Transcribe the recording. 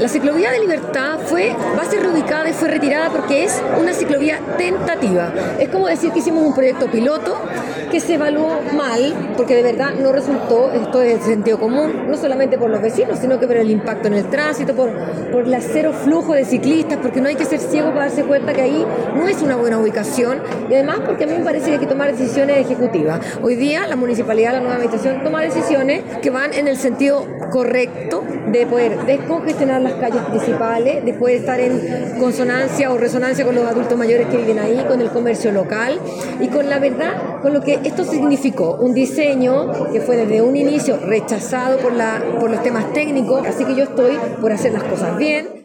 La ciclovía de Libertad va a ser reubicada y fue retirada porque es una ciclovía tentativa. Es como decir que hicimos un proyecto piloto que se evaluó mal, porque de verdad no resultó, esto es de sentido común, no solamente por los vecinos, sino que por el impacto en el tránsito, por el cero flujo de ciclistas, porque no hay que ser ciego para darse cuenta que ahí no es una buena ubicación, y además porque a mí me parece que hay que tomar decisiones ejecutivas. Hoy día la municipalidad, la nueva administración, toma decisiones que van en el sentido correcto de poder descongestionar las calles principales, de poder estar en consonancia o resonancia con los adultos mayores que viven ahí, con el comercio local y con la verdad, con lo que esto significó, un diseño que fue desde un inicio rechazado por los temas técnicos, así que yo estoy por hacer las cosas bien.